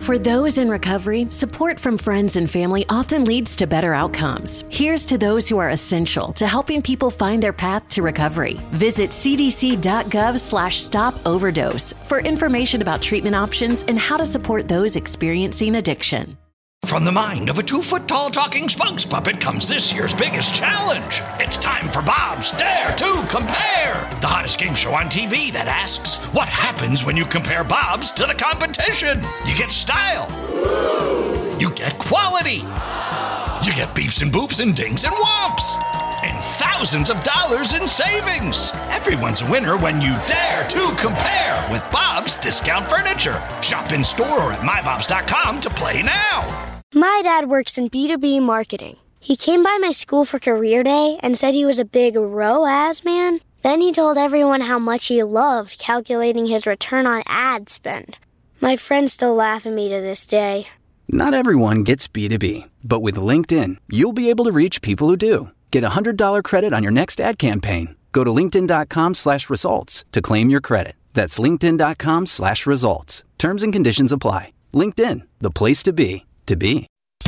For those in recovery, support from friends and family often leads to better outcomes. Here's to those who are essential to helping people find their path to recovery. Visit cdc.gov/stop-overdose for information about treatment options and how to support those experiencing addiction. From the mind of a 2-foot-tall talking spokes puppet comes this year's biggest challenge. It's time for Bob's Dare to Compare, the hottest game show on TV that asks, what happens when you compare Bob's to the competition? You get style. You get quality. You get beeps and boops and dings and whomps. And thousands of dollars in savings. Everyone's a winner when you dare to compare with Bob's Discount Furniture. Shop in store or at mybobs.com to play now. My dad works in B2B marketing. He came by my school for career day and said he was a big ROAS man. Then he told everyone how much he loved calculating his return on ad spend. My friends still laugh at me to this day. Not everyone gets B2B, but with LinkedIn, you'll be able to reach people who do. Get a $100 credit on your next ad campaign. Go to linkedin.com/results to claim your credit. That's linkedin.com/results. Terms and conditions apply. LinkedIn, the place to be, to be.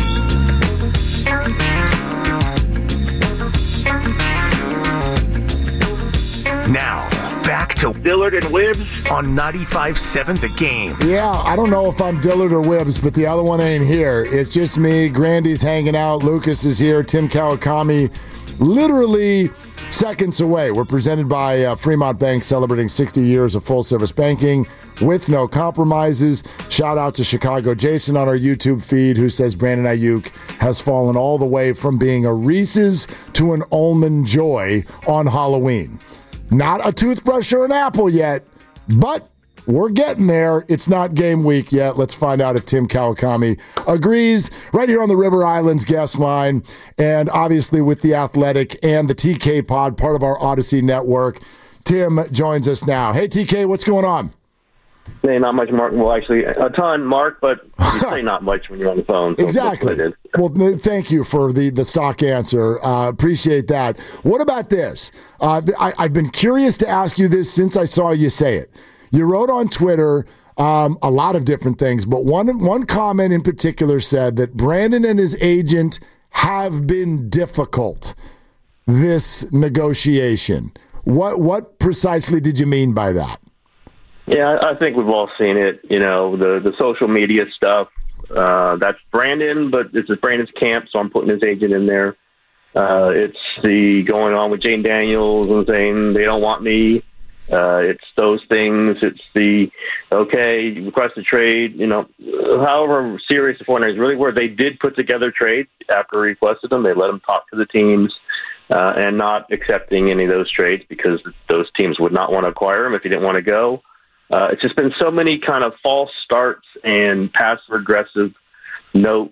Now, back to Dillard and Wibbs on 95.7 The Game. Yeah, I don't know if I'm Dillard or Wibbs, but the other one ain't here. It's just me. Grandy's hanging out. Lucas is here. Tim Kawakami literally seconds away. We're presented by Fremont Bank, celebrating 60 years of full-service banking with no compromises. Shout out to Chicago Jason on our YouTube feed, who says Brandon Ayuk has fallen all the way from being a Reese's to an Almond Joy on Halloween. Not a toothbrush or an apple yet, but we're getting there. It's not game week yet. Let's find out if Tim Kawakami agrees right here on the River Islands guest line. And obviously with The Athletic and the TK Pod, part of our Odyssey network, Tim joins us now. Hey, TK, what's going on? Hey, not much, Mark. Well, actually, a ton, Mark, but you say not much when you're on the phone. So exactly. Well, thank you for the stock answer. Appreciate that. What about this? I've been curious to ask you this since I saw you say it. You wrote on Twitter a lot of different things, but one comment in particular said that Brandon and his agent have been difficult this negotiation. What precisely did you mean by that? Yeah, I think we've all seen it. You know, the social media stuff. That's Brandon, but it's Brandon's camp, so I'm putting his agent in there. It's the going on with Jane Daniels and saying they don't want me. It's those things. It's the, okay, request a trade. You know, however serious the 49ers really were, they did put together trades after he requested them. They let him talk to the teams and not accepting any of those trades because those teams would not want to acquire him if he didn't want to go. It's just been so many kind of false starts and passive-aggressive notes.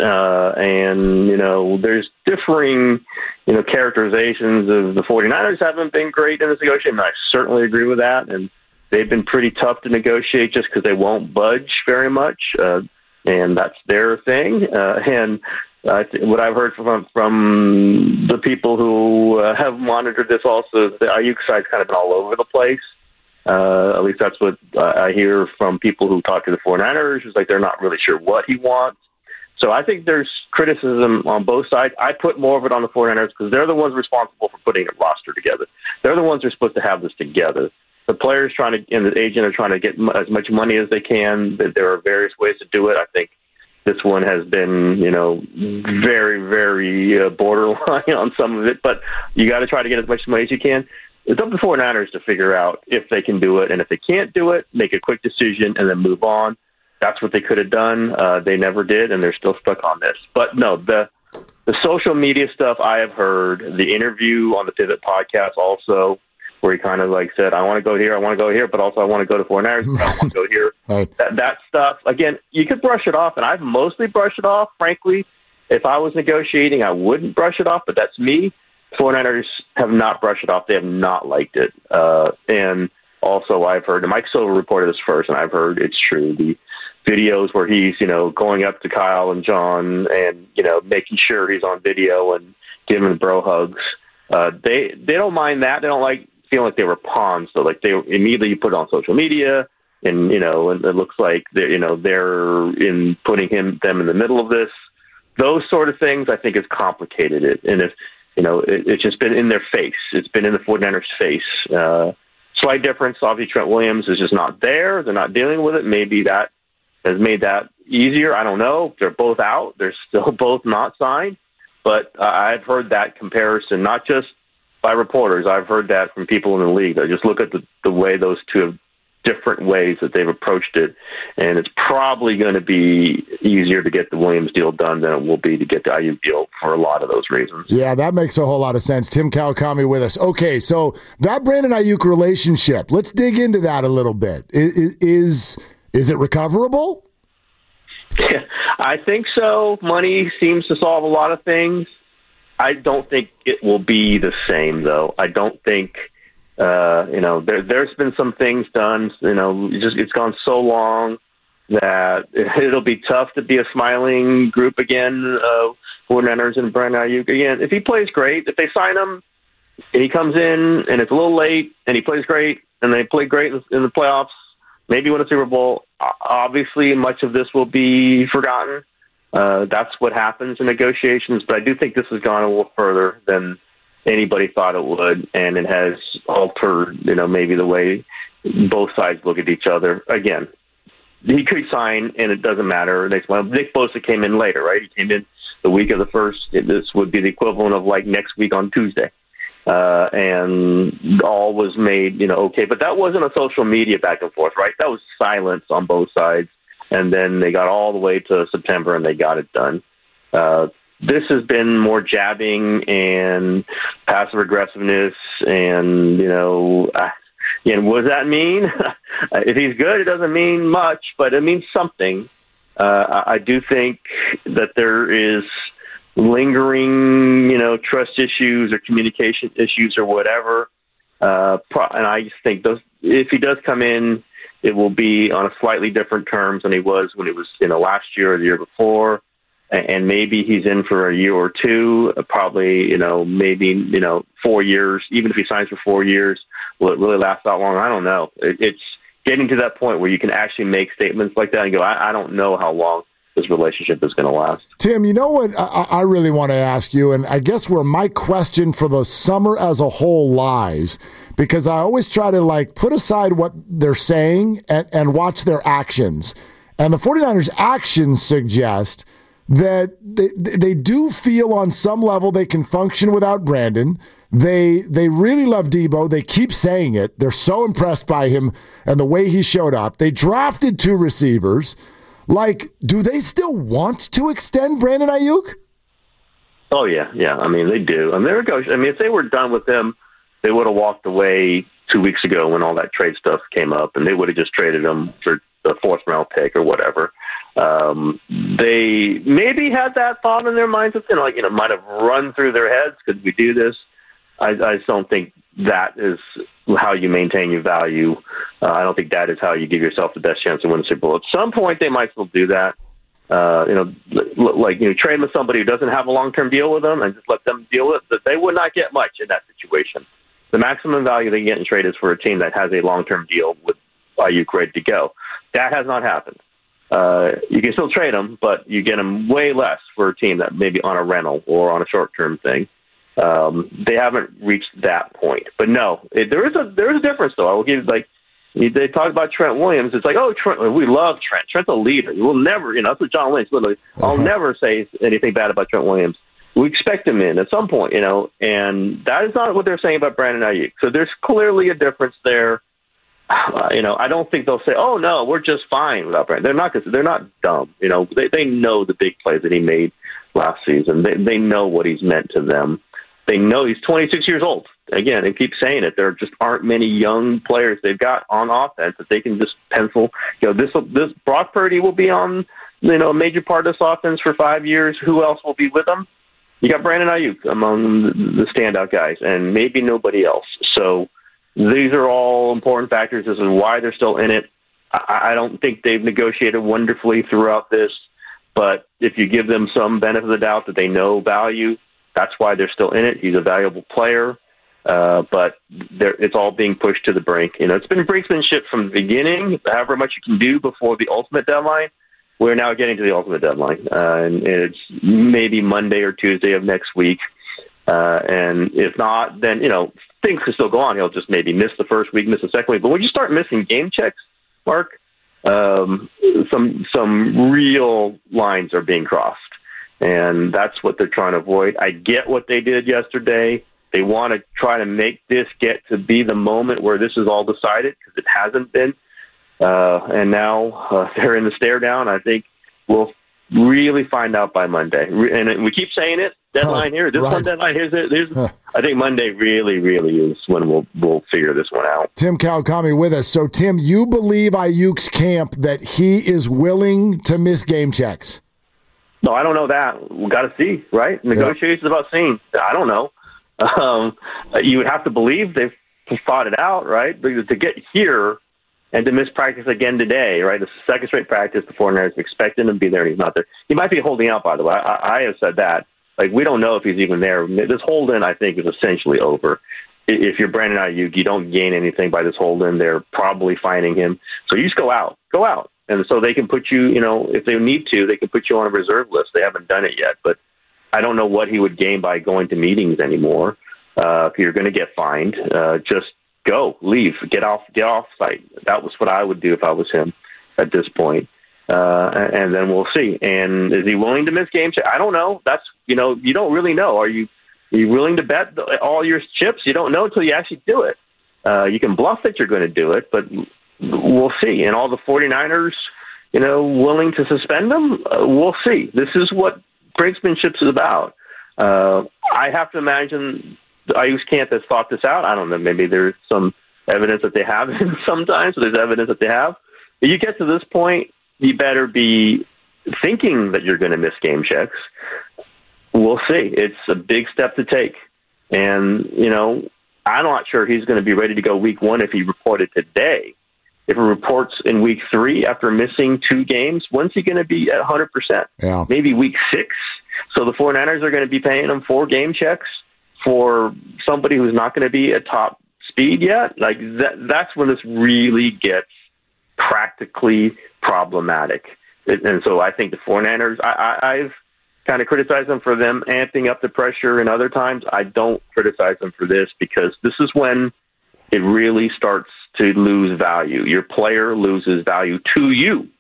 And, you know, there's differing, you know, characterizations of the 49ers haven't been great in this negotiation. I certainly agree with that. And they've been pretty tough to negotiate just because they won't budge very much. And that's their thing. And what I've heard from the people who have monitored this also, the Ayuk side's kind of been all over the place. At least that's what I hear from people who talk to the 49ers. It's like they're not really sure what he wants. So I think there's criticism on both sides. I put more of it on the 49ers because they're the ones responsible for putting a roster together. They're the ones who are supposed to have this together. The players and the agent are trying to get as much money as they can. There are various ways to do it. I think this one has been, you know, very, very borderline on some of it. But you got to try to get as much money as you can. It's up to the 49ers to figure out if they can do it. And if they can't do it, make a quick decision and then move on. That's what they could have done. They never did, and they're still stuck on this. But no, the social media stuff I have heard, the interview on the Pivot podcast also, where he kind of like said, I want to go here, but also I want to go to 49ers, but I want to go here. Right. That stuff, again, you could brush it off, and I've mostly brushed it off. Frankly, if I was negotiating, I wouldn't brush it off, but that's me. 49ers have not brushed it off. They have not liked it. And also I've heard, and Mike Silver reported this first, and I've heard it's true, the videos where he's, you know, going up to Kyle and John and, you know, making sure he's on video and giving bro hugs. They don't mind that. They don't like feeling like they were pawns. So like they immediately put it on social media. and and it looks like they're in putting them in the middle of this. Those sort of things, I think, has complicated it. And if it's just been in their face. It's been in the 49ers' face. Slight difference. Obviously, Trent Williams is just not there. They're not dealing with it. Maybe that has made that easier. I don't know. They're both out. They're still both not signed. But I've heard that comparison, not just by reporters. I've heard that from people in the league. They just look at the way those two have different ways that they've approached it, and it's probably going to be easier to get the Williams deal done than it will be to get the Ayuk deal for a lot of those reasons. Yeah, that makes a whole lot of sense. Tim Kawakami with us. Okay, so that Brandon Ayuk relationship, let's dig into that a little bit. Is it recoverable? Yeah, I think so. Money seems to solve a lot of things. I don't think it will be the same, though. I don't think there's been some things done. It's gone so long that it'll be tough to be a smiling group again. 49ers and Brandon Ayuk again. If he plays great, if they sign him and he comes in and it's a little late and he plays great and they play great in the playoffs, maybe win a Super Bowl. Obviously, much of this will be forgotten. That's what happens in negotiations. But I do think this has gone a little further than anybody thought it would, and it has altered, maybe the way both sides look at each other. Again, he could sign, and it doesn't matter. Nick Bosa came in later, right? He came in the week of the first. This would be the equivalent of like next week on Tuesday. And all was made, okay. But that wasn't a social media back and forth, right? That was silence on both sides. And then they got all the way to September, and they got it done. This has been more jabbing and passive aggressiveness, and what does that mean? If he's good, it doesn't mean much, but it means something. I do think that there is lingering, trust issues or communication issues or whatever, and I just think if he does come in, it will be on a slightly different terms than he was when he was last year or the year before. And maybe he's in for a year or two, probably, maybe 4 years. Even if he signs for 4 years, will it really last that long? I don't know. It's getting to that point where you can actually make statements like that and go, I don't know how long this relationship is going to last. Tim, you know what I really want to ask you, and I guess where my question for the summer as a whole lies, because I always try to put aside what they're saying and watch their actions. And the 49ers' actions suggest that they do feel on some level they can function without Brandon. They really love Debo. They keep saying it. They're so impressed by him and the way he showed up. They drafted 2 receivers. Do they still want to extend Brandon Ayuk? Oh, yeah. I mean, they do. And there it goes. I mean, if they were done with him, they would have walked away 2 weeks ago when all that trade stuff came up, and they would have just traded him for the 4th round pick or whatever. They maybe had that thought in their minds, might have run through their heads. Could we do this? I just don't think that is how you maintain your value. I don't think that is how you give yourself the best chance to win a Super Bowl. At some point, they might still do that. Trade with somebody who doesn't have a long-term deal with them and just let them deal with it. They would not get much in that situation. The maximum value they get in trade is for a team that has a long-term deal with Ayuk ready to go. That has not happened. You can still trade them, but you get them way less for a team that maybe on a rental or on a short-term thing. They haven't reached that point. But no, there is a difference, though. I will give they talk about Trent Williams. It's Trent, we love Trent. Trent's a leader. We'll never, that's what John Lynch literally. I'll never say anything bad about Trent Williams. We expect him in at some point, and that is not what they're saying about Brandon Ayuk. So there's clearly a difference there. I don't think they'll say, "Oh no, we're just fine without Brandon." They're not dumb. They know the big plays that he made last season. They know what he's meant to them. They know he's 26 years old. Again, and keep saying it. There just aren't many young players they've got on offense that they can just pencil. This Brock Purdy will be on, a major part of this offense for 5 years. Who else will be with them? You got Brandon Ayuk among the standout guys, and maybe nobody else. So these are all important factors. This is why they're still in it. I don't think they've negotiated wonderfully throughout this, but if you give them some benefit of the doubt that they know value, that's why they're still in it. He's a valuable player. But it's all being pushed to the brink. It's been brinksmanship from the beginning, however much you can do before the ultimate deadline. We're now getting to the ultimate deadline, and it's maybe Monday or Tuesday of next week. And if not, then, things can still go on. He'll just maybe miss the first week, miss the second week. But when you start missing game checks, Mark, some real lines are being crossed. And that's what they're trying to avoid. I get what they did yesterday. They want to try to make this get to be the moment where this is all decided, because it hasn't been. And now they're in the stare down. I think we'll really find out by Monday. And we keep saying it, deadline here, this one deadline, I think Monday really, really is when we'll figure this one out. Tim Kawakami with us. So, Tim, you believe Ayuk's camp that he is willing to miss game checks? No, I don't know that. We got to see, right? Negotiations about seeing. I don't know. You would have to believe they've thought it out, right? Because to get here and to miss practice again today, right? It's the second straight practice. The 49ers expect him to be there, and he's not there. He might be holding out, by the way. I have said that. Like, we don't know if he's even there. This hold-in, I think, is essentially over. If you're Brandon Ayuk, you don't gain anything by this hold-in. They're probably fining him. So you just go out. Go out. And so they can put you, if they need to, they can put you on a reserve list. They haven't done it yet, but I don't know what he would gain by going to meetings anymore. If you're going to get fined, just go, leave, get off site. That was what I would do if I was him at this point. And then we'll see. And is he willing to miss game check? I don't know. That's, you don't really know. Are you willing to bet all your chips? You don't know until you actually do it. You can bluff that you're going to do it, but we'll see. And all the 49ers, willing to suspend him, we'll see. This is what brinksmanship is about. I have to imagine the Ayuk's camp has thought this out. I don't know. Maybe there's some evidence that they haven't sometimes. So there's evidence that they have. But you get to this point, you better be thinking that you're going to miss game checks. We'll see. It's a big step to take. And, I'm not sure he's going to be ready to go week 1 if he reported today. If he reports in week 3 after missing 2 games, when's he going to be at 100%? Yeah. Maybe week 6. So the 49ers are going to be paying him 4 game checks for somebody who's not going to be at top speed yet. Like that's when this really gets practically problematic. And so I think the 49ers, I've kind of criticized them for them amping up the pressure, and other times I don't criticize them for this, because this is when it really starts to lose value. Your player loses value to you.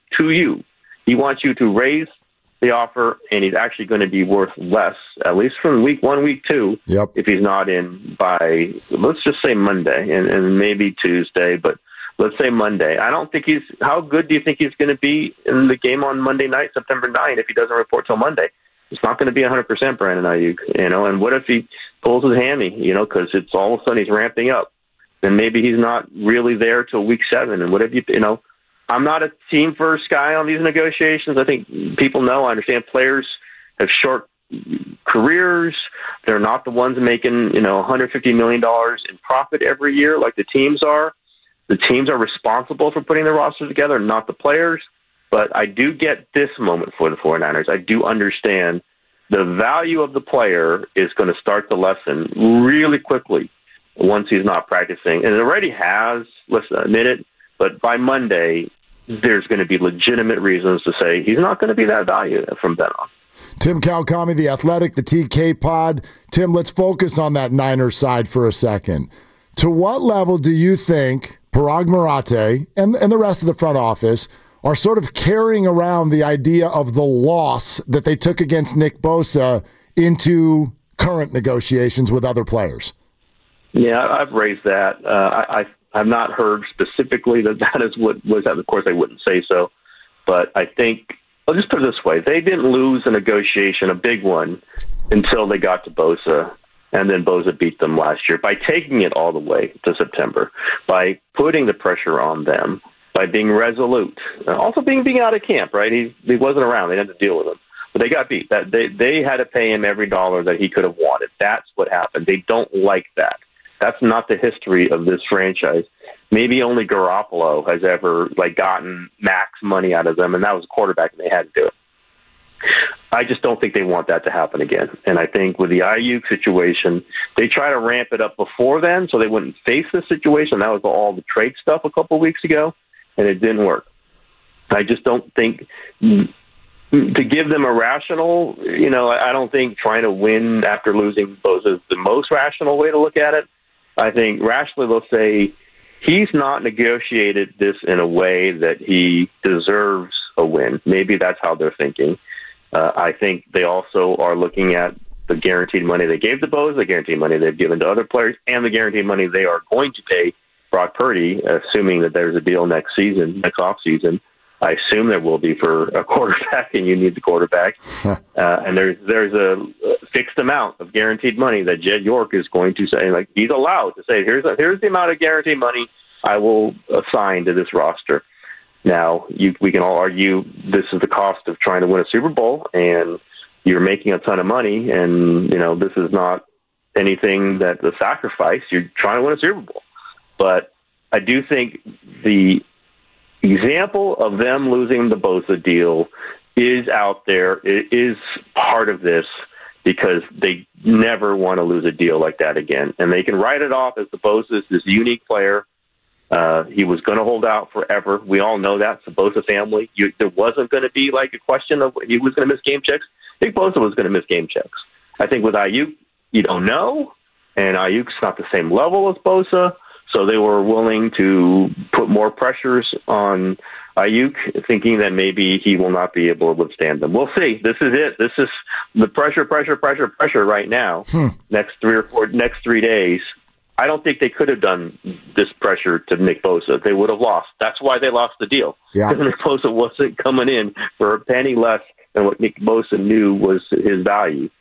He wants you to raise the offer, and he's actually going to be worth less, at least from week 1, week 2, if he's not in by, let's just say Monday, and maybe Tuesday, but let's say Monday. I don't think how good do you think he's going to be in the game on Monday night, September 9, if he doesn't report till Monday? It's not going to be 100% Brandon Ayuk, and what if he pulls his hammy, because it's all of a sudden he's ramping up, and maybe he's not really there till week 7, and what if I'm not a team-first guy on these negotiations. I think people know, I understand players have short careers. They're not the ones making, $150 million in profit every year like the teams are. The teams are responsible for putting their rosters together, not the players. But I do get this moment for the 49ers. I do understand the value of the player is going to start to lessen really quickly once he's not practicing. And it already has, let's admit it, but by Monday, there's going to be legitimate reasons to say he's not going to be that value from then on. Tim Kawakami, The Athletic, the TK Pod. Tim, let's focus on that Niners side for a second. To what level do you think Parag Marathe and the rest of the front office are sort of carrying around the idea of the loss that they took against Nick Bosa into current negotiations with other players? Yeah, I've raised that. I've not heard specifically that is what was that. Of course, I wouldn't say so. But I think, I'll just put it this way. They didn't lose a negotiation, a big one, until they got to Bosa. And then Bosa beat them last year by taking it all the way to September, by putting the pressure on them, by being resolute. Also being out of camp, right? He wasn't around. They had to deal with him. But they got beat. They had to pay him every dollar that he could have wanted. That's what happened. They don't like that. That's not the history of this franchise. Maybe only Garoppolo has ever gotten max money out of them, and that was a quarterback, and they had to do it. I just don't think they want that to happen again. And I think with the Aiyuk situation, they try to ramp it up before then so they wouldn't face this situation. That was all the trade stuff a couple of weeks ago, and it didn't work. I just don't think to give them a rational, I don't think trying to win after losing Bosa is the most rational way to look at it. I think rationally they'll say he's not negotiated this in a way that he deserves a win. Maybe that's how they're thinking. I think they also are looking at the guaranteed money they gave to Bosa, the guaranteed money they've given to other players, and the guaranteed money they are going to pay Brock Purdy, assuming that there's a deal next offseason. I assume there will be for a quarterback, and you need the quarterback. And there's a fixed amount of guaranteed money that Jed York is going to say, like, he's allowed to say, here's the amount of guaranteed money I will assign to this roster. Now, we can all argue this is the cost of trying to win a Super Bowl, and you're making a ton of money, and, this is not anything that's a sacrifice. You're trying to win a Super Bowl. But I do think the example of them losing the Bosa deal is out there. It is part of this because they never want to lose a deal like that again. And they can write it off as the Bosa is this unique player. He was going to hold out forever. We all know that. It's the Bosa family. There wasn't going to be like a question of he was going to miss game checks. I think Bosa was going to miss game checks. I think with Aiyuk, you don't know, and Ayuk's not the same level as Bosa, so they were willing to put more pressures on Aiyuk, thinking that maybe he will not be able to withstand them. We'll see. This is it. This is the pressure right now. Next 3 days. I don't think they could have done this pressure to Nick Bosa. They would have lost. That's why they lost the deal. Yeah. Because Nick Bosa wasn't coming in for a penny less than what Nick Bosa knew was his value.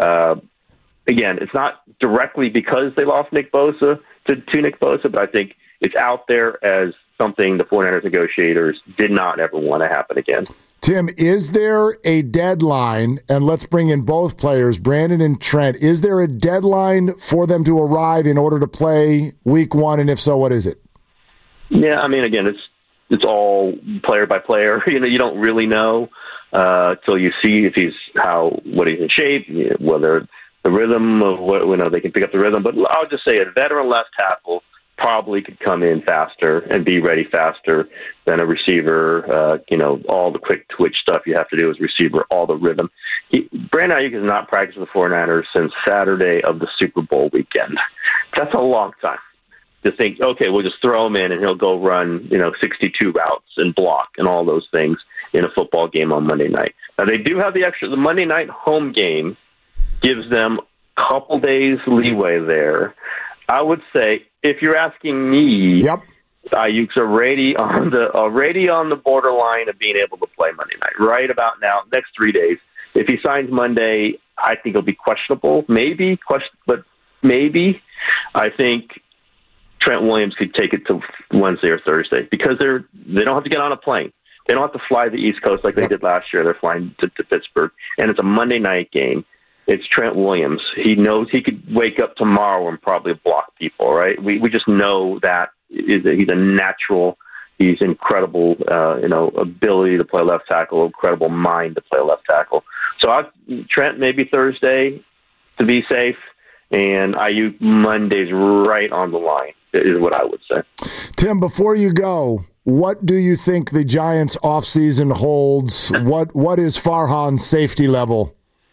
Again, it's not directly because they lost Nick Bosa to Nick Bosa, but I think it's out there as something the 49ers negotiators did not ever want to happen again. Tim, is there a deadline, and let's bring in both players, Brandon and Trent, is there a deadline for them to arrive in order to play week one, and if so, what is it? Yeah, I mean, again, it's all player by player. You don't really know till you see if what he's in shape, whether the rhythm of what they can pick up the rhythm. But I'll just say a veteran left tackle probably could come in faster and be ready faster than a receiver. All the quick twitch stuff you have to do as receiver, all the rhythm. Brandon Aiyuk has not practiced with the 49ers since Saturday of the Super Bowl weekend. That's a long time to think, okay, we'll just throw him in and he'll go run, 62 routes and block and all those things in a football game on Monday night. Now, they do have the Monday night home game gives them a couple days leeway there. I would say, if you're asking me, Aiyuk's already on the borderline of being able to play Monday night. Right about now, next 3 days. If he signs Monday, I think it'll be questionable. But maybe. I think Trent Williams could take it to Wednesday or Thursday because they don't have to get on a plane. They don't have to fly the East Coast like they did last year. They're flying to Pittsburgh, and it's a Monday night game. It's Trent Williams. He knows he could wake up tomorrow and probably block people, right? We just know that he's a natural. He's incredible, ability to play left tackle, incredible mind to play left tackle. So Trent maybe Thursday to be safe, and Aiyuk Monday's right on the line is what I would say. Tim, before you go, what do you think the Giants' offseason holds? What is Farhan's safety level?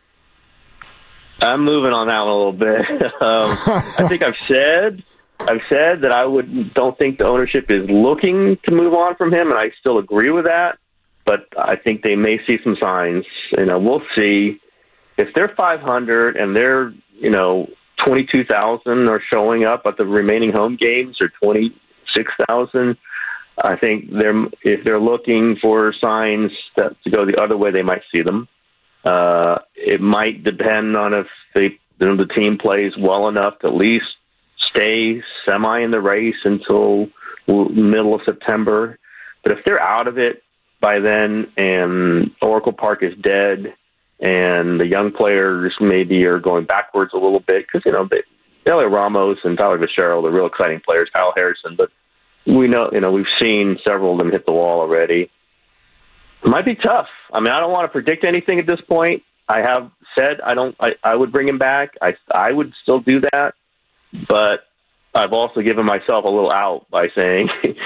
I'm moving on that one a little bit. I think I've said that I don't think the ownership is looking to move on from him, and I still agree with that. But I think they may see some signs. We'll see if they're 500 and they're 22,000 are showing up at the remaining home games, or 26,000. I think if they're looking for signs to go the other way, they might see them. It might depend on if the team plays well enough to at least stay semi in the race until middle of September. But if they're out of it by then and Oracle Park is dead and the young players maybe are going backwards a little bit because, Elliot Ramos and Tyler Fitzgerald are real exciting players, Kyle Harrison, but we know, we've seen several of them hit the wall already. It might be tough. I mean, I don't want to predict anything at this point. I have said I would bring him back. I would still do that, but I've also given myself a little out by saying,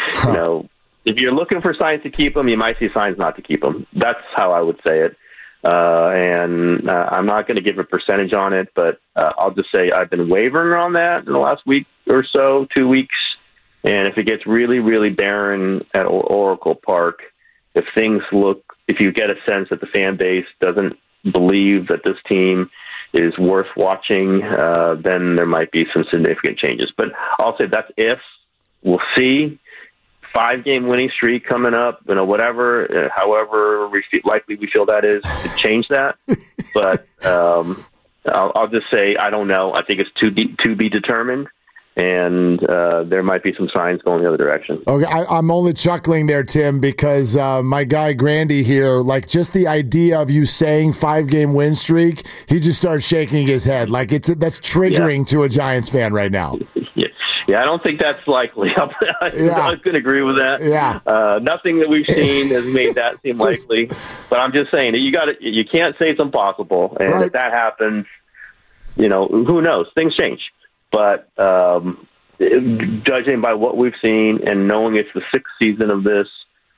if you're looking for signs to keep him, you might see signs not to keep him. That's how I would say it. And I'm not going to give a percentage on it, but I'll just say I've been wavering on that in the last week or so, 2 weeks. And if it gets really, really barren at Oracle Park, if you get a sense that the fan base doesn't believe that this team is worth watching, then there might be some significant changes. But I'll say that's if. We'll see. 5-game winning streak coming up, whatever, however likely we feel that is to change that. But I'll just say I don't know. I think it's to be determined. And there might be some signs going the other direction. Okay, I'm only chuckling there, Tim, because my guy Grandy here, like just the idea of you saying 5-game win streak, he just starts shaking his head like that's triggering to a Giants fan right now. Yeah, I don't think that's likely. I can agree with that. Yeah, nothing that we've seen has made that seem likely. But I'm just saying that you can't say it's impossible, and if that happens, who knows? Things change. But judging by what we've seen and knowing it's the 6th season of this,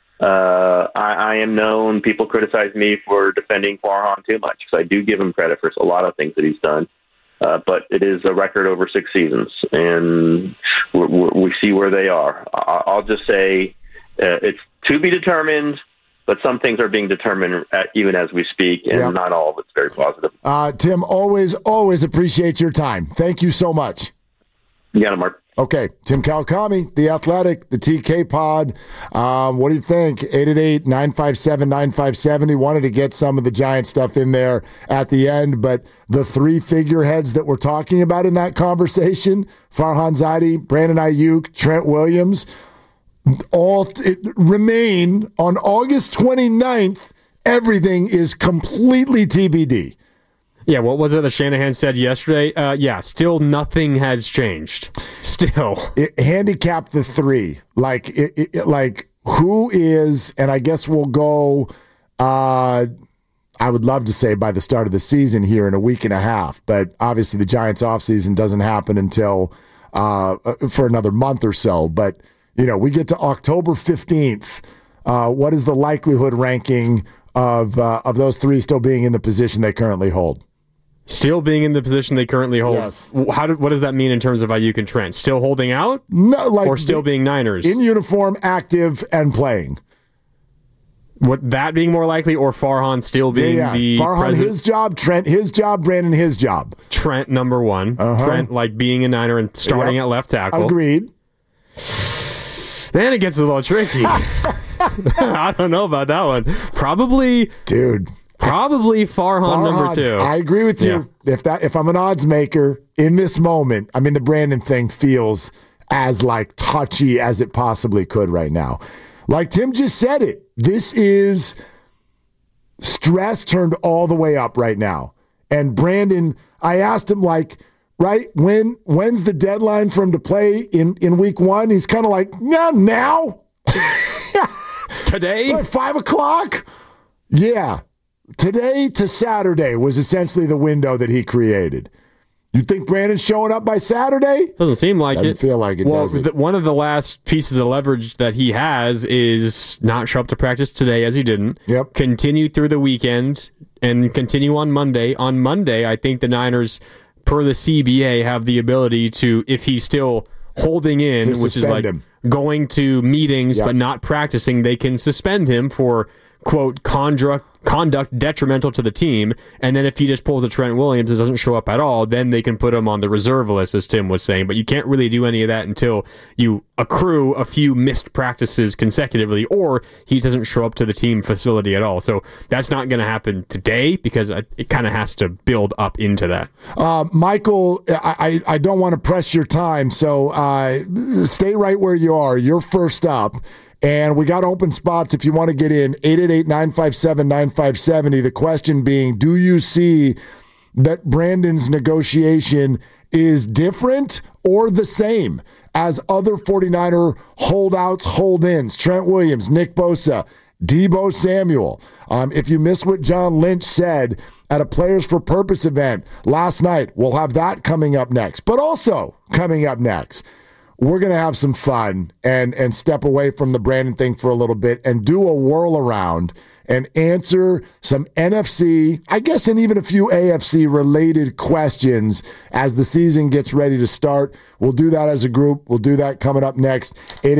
I am known. People criticize me for defending Farhan too much because I do give him credit for a lot of things that he's done. But it is a record over 6 seasons, and we see where they are. I'll just say it's to be determined, but some things are being determined even as we speak, and not all of it's very positive. Tim, always appreciate your time. Thank you so much. You got it, Mark. Okay, Tim Kawakami, The Athletic, the TK Pod. What do you think? 888-957-9570. Wanted to get some of the Giant stuff in there at the end, but the 3 figureheads that we're talking about in that conversation, Farhan Zaidi, Brandon Ayuk, Trent Williams, all remain on August 29th. Everything is completely TBD. Yeah, what was it that Shanahan said yesterday? Still nothing has changed. Still. Handicap the 3. Like who is, and I guess we'll go, I would love to say by the start of the season here in a week and a half, but obviously the Giants offseason doesn't happen until for another month or so. But, we get to October 15th. What is the likelihood ranking of those 3 still being in the position they currently hold? Still being in the position they currently hold. Yes. What does that mean in terms of Ayuk and Trent? Still holding out? No, or still being Niners? In uniform, active, and playing. What, that being more likely, or Farhan still being the Farhan president? His job, Trent his job, Brandon his job. Trent number 1. Trent being a Niner and starting at left tackle. Agreed. Then it gets a little tricky. I don't know about that one. Probably Farhan number 2. I agree with you. Yeah. If I'm an odds maker in this moment, I mean the Brandon thing feels as touchy as it possibly could right now. Like Tim just said it. This is stress turned all the way up right now. And Brandon, I asked him when's the deadline for him to play in week 1? He's kind of like, now. Today? 5 o'clock? Yeah. Today to Saturday was essentially the window that he created. You think Brandon's showing up by Saturday? Doesn't seem like Doesn't feel like it, does it? One of the last pieces of leverage that he has is not show up to practice today, as he didn't. Yep. Continue through the weekend and continue on Monday. On Monday, I think the Niners, per the CBA, have the ability to, if he's still holding in, which is going to meetings but not practicing, they can suspend him for, quote, conduct detrimental to the team, and then if he just pulls a Trent Williams and doesn't show up at all, then they can put him on the reserve list, as Tim was saying. But you can't really do any of that until you accrue a few missed practices consecutively, or he doesn't show up to the team facility at all. So that's not going to happen today because it kind of has to build up into that. Michael, I don't want to press your time, so stay right where you are. You're first up. And we got open spots if you want to get in, 888-957-9570. The question being, do you see that Brandon's negotiation is different or the same as other 49er holdouts, hold-ins? Trent Williams, Nick Bosa, Deebo Samuel. If you missed what John Lynch said at a Players for Purpose event last night, we'll have that coming up next. But also coming up next, we're going to have some fun and step away from the Brandon thing for a little bit and do a whirl around and answer some NFC, I guess, and even a few AFC-related questions as the season gets ready to start. We'll do that as a group. We'll do that coming up next.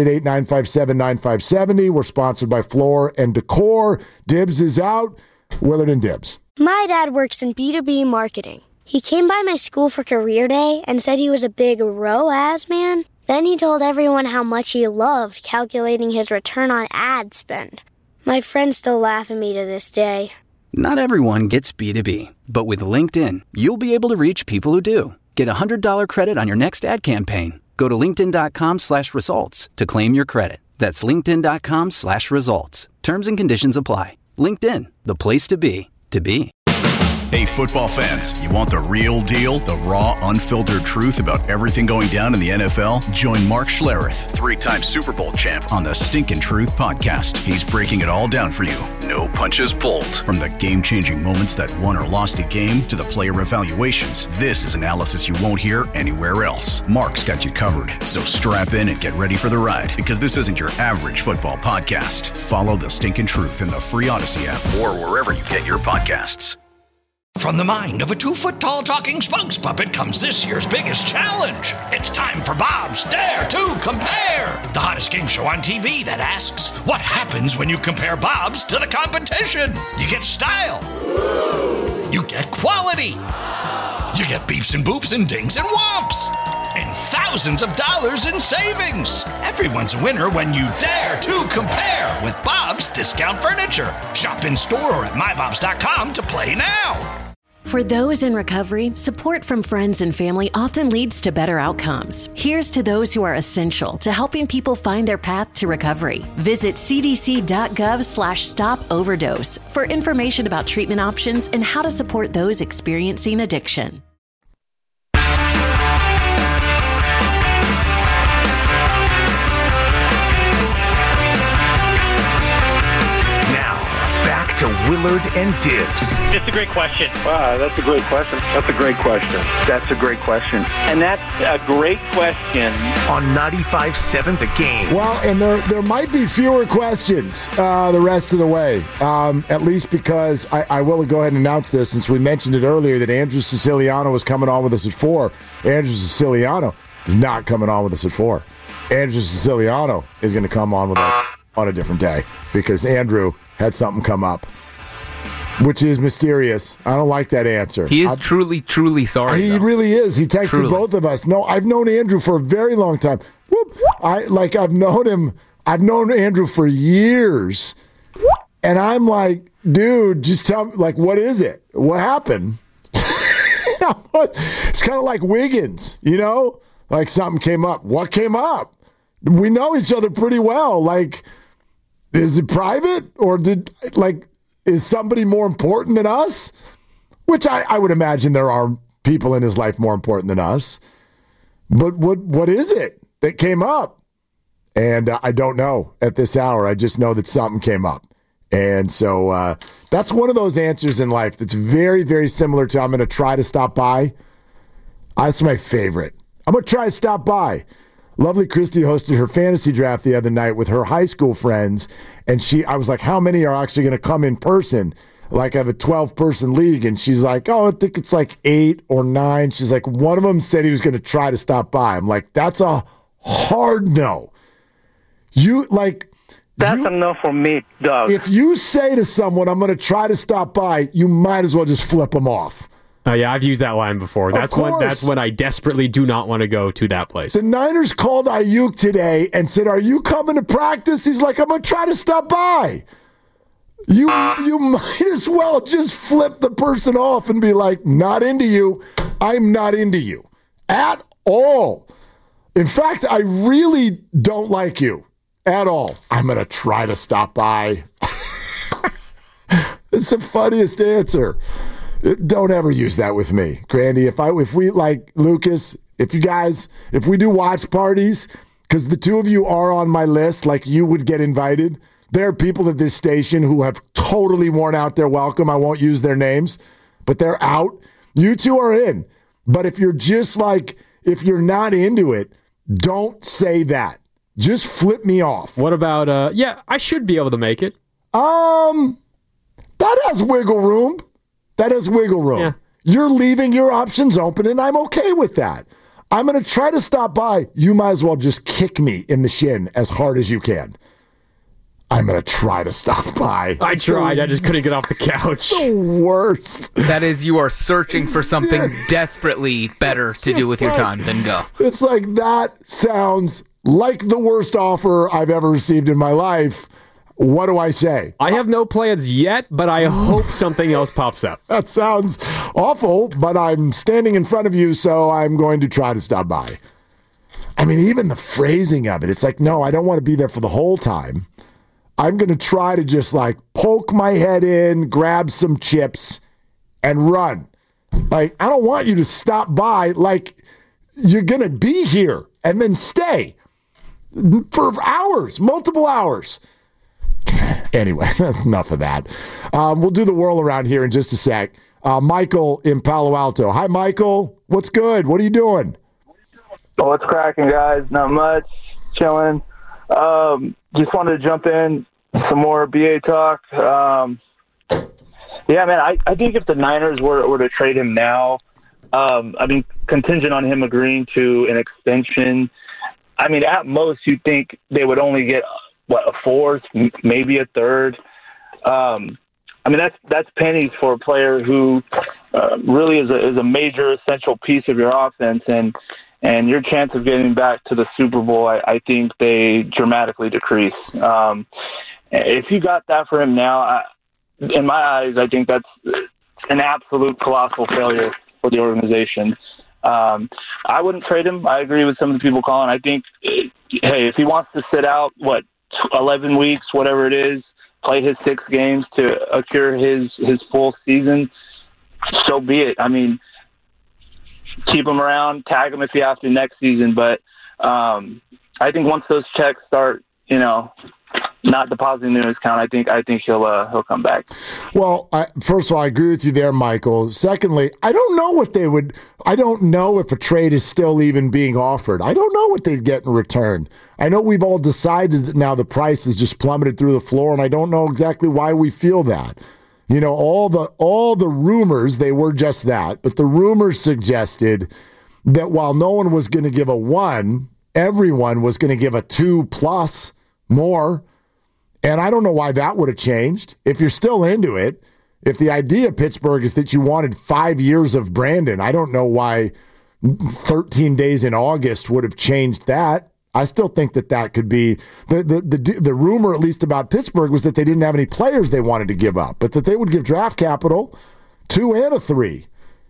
888-957-9570. We're sponsored by Floor and Decor. Dibs is out. Willard and Dibs. My dad works in B2B marketing. He came by my school for career day and said he was a big ROAS man. Then he told everyone how much he loved calculating his return on ad spend. My friends still laugh at me to this day. Not everyone gets B2B, but with LinkedIn, you'll be able to reach people who do. Get a $100 credit on your next ad campaign. Go to linkedin.com/results to claim your credit. That's linkedin.com/results. Terms and conditions apply. LinkedIn, the place to be, to be. Hey, football fans, you want the real deal? The raw, unfiltered truth about everything going down in the NFL? Join Mark Schlereth, 3-time Super Bowl champ, on the Stinkin' Truth podcast. He's breaking it all down for you. No punches pulled. From the game-changing moments that won or lost a game to the player evaluations, this is analysis you won't hear anywhere else. Mark's got you covered, so strap in and get ready for the ride, because this isn't your average football podcast. Follow the Stinkin' Truth in the free Odyssey app or wherever you get your podcasts. From the mind of a 2-foot-tall talking spokes puppet comes this year's biggest challenge. It's time for Bob's Dare to Compare, the hottest game show on TV that asks, what happens when you compare Bob's to the competition? You get style. You get quality. You get beeps and boops and dings and whomps. And thousands of dollars in savings. Everyone's a winner when you dare to compare with Bob's Discount Furniture. Shop in store or at mybobs.com to play now. For those in recovery, support from friends and family often leads to better outcomes. Here's to those who are essential to helping people find their path to recovery. Visit cdc.gov/stop overdose for information about treatment options and how to support those experiencing addiction. To Willard and Dibs. It's a great question. Wow, that's a great question. That's a great question. That's a great question. And that's a great question. On 95.7 The Game. Well, and there might be fewer questions the rest of the way, at least because I will go ahead and announce this since we mentioned it earlier that Andrew Siciliano was coming on with us at 4. Andrew Siciliano is not coming on with us at 4. Andrew Siciliano is going to come on with us on a different day because Andrew had something come up, which is mysterious. I don't like that answer. He is truly sorry. He really is. He texted both of us. No, I've known Andrew for a very long time. I've known Andrew for years. And I'm like, dude, just tell me, like, what is it? What happened? It's kind of like Wiggins, you know? Like something came up. What came up? We know each other pretty well. Like, is it private or is somebody more important than us? Which I would imagine there are people in his life more important than us. But what is it that came up? And I don't know at this hour. I just know that something came up. And so that's one of those answers in life that's very, very similar to I'm going to try to stop by. That's my favorite. I'm going to try to stop by. Lovely Christy hosted her fantasy draft the other night with her high school friends, and I was like, how many are actually going to come in person? Like, I have a 12-person league, and she's like, oh, I think it's like 8 or 9. She's like, one of them said he was going to try to stop by. I'm like, that's a hard no. That's a no for me, Doug. If you say to someone, I'm going to try to stop by, you might as well just flip them off. Oh, yeah, I've used that line before. That's when I desperately do not want to go to that place. The Niners called Ayuk today and said, are you coming to practice? He's like, I'm going to try to stop by. You might as well just flip the person off and be like, not into you. I'm not into you at all. In fact, I really don't like you at all. I'm going to try to stop by. It's the funniest answer. Don't ever use that with me, Grandy. If we like Lucas, if we do watch parties, because the two of you are on my list, like you would get invited. There are people at this station who have totally worn out their welcome. I won't use their names, but they're out. You two are in. But if you're just like, if you're not into it, don't say that. Just flip me off. What about, I should be able to make it. That has wiggle room. Yeah. You're leaving your options open, and I'm okay with that. I'm going to try to stop by. You might as well just kick me in the shin as hard as you can. I'm going to try to stop by. I tried. I just couldn't get off the couch. The worst. That is, you are searching for something desperately better to do with your time than go. It's like, that sounds like the worst offer I've ever received in my life. What do I say? I have no plans yet, but I hope something else pops up. That sounds awful, but I'm standing in front of you, so I'm going to try to stop by. I mean, even the phrasing of it, it's like, no, I don't want to be there for the whole time. I'm going to try to just like poke my head in, grab some chips, and run. Like, I don't want you to stop by like you're going to be here and then stay for hours, multiple hours. Anyway, that's enough of that. We'll do the whirl around here in just a sec. Michael in Palo Alto. Hi, Michael. What's good? What are you doing? Oh, what's cracking, guys? Not much. Chilling. Just wanted to jump in. Some more BA talk. Yeah, man, I think if the Niners were to trade him now, I mean, contingent on him agreeing to an extension, I mean, at most, you'd think they would only get a fourth, maybe a third. I mean, that's pennies for a player who really is a major essential piece of your offense, and your chance of getting back to the Super Bowl, I think they dramatically decrease. If you got that for him now, in my eyes, I think that's an absolute colossal failure for the organization. I wouldn't trade him. I agree with some of the people calling. I think, hey, if he wants to sit out, 11 weeks, whatever it is, play his 6 games to accrue his full season, so be it. I mean, keep him around, tag him if you have to next season. But I think once those checks start, not depositing in his account, I think he'll come back. Well, first of all, I agree with you there, Michael. Secondly, I don't know if a trade is still even being offered. I don't know what they'd get in return. I know we've all decided that now the price has just plummeted through the floor, and I don't know exactly why we feel that. All the rumors, they were just that, but the rumors suggested that while no one was going to give a 1, everyone was going to give a 2+ more. And I don't know why that would have changed. If you're still into it, if the idea, Pittsburgh, is that you wanted 5 years of Brandon, I don't know why 13 days in August would have changed that. I still think that could be the rumor, at least about Pittsburgh, was that they didn't have any players they wanted to give up, but that they would give draft capital 2 and a 3.